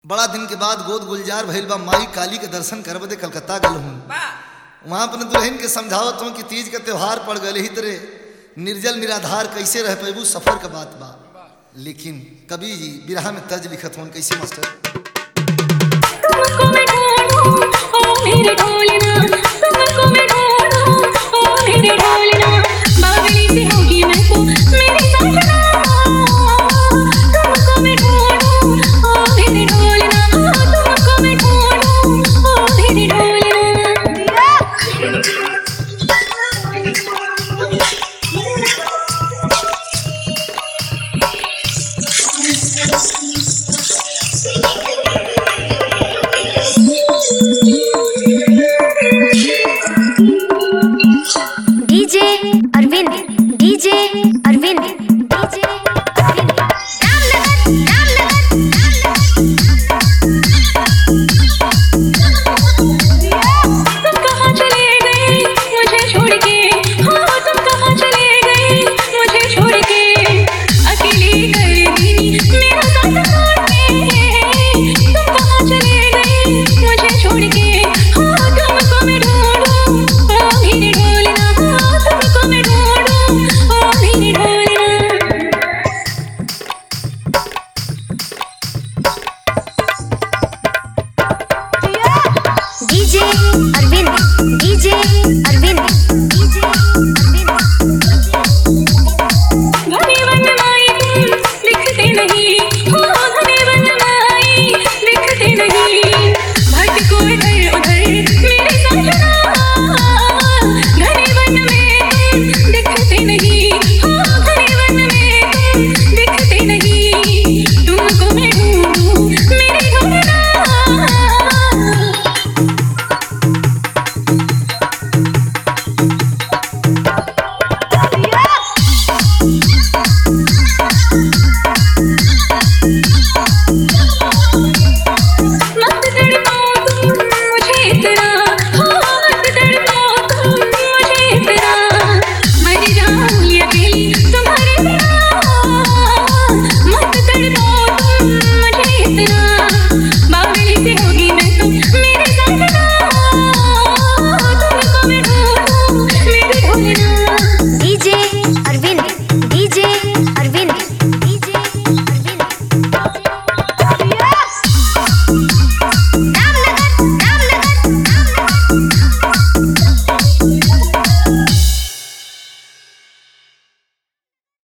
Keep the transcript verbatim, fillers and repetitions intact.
बड़ा दिन के बाद गोद गुलजार भइल बा माई काली के दर्शन करब दे कलकत्ता गल हूँ। वहाँ अपने दुल्हन के समझावत हूँ कि तीज का त्योहार पड़ गए ही तेरे निर्जल निराधार कैसे रह पेबू सफर का बात बा। लेकिन कभी जी बिरहा में तर्ज लिखत हूँ कैसे master. DJ Arvind DJ Arvind DJ Arvind Ramnagar Ramnagar तुम कहाँ चले गए मुझे छोड़ के। हाँ तुम कहाँ चले गए मुझे छोड़ के। अकेली कर दी मेरा साथ छोड़ के। तुम कहाँ चले गए मुझे छोड़ के। हाँ तुमको मैं ढूंढूं ओ मेरे ढोलना। तुमको मैं ढूंढूं ओ मेरे ढोलना। DJ Arvind DJ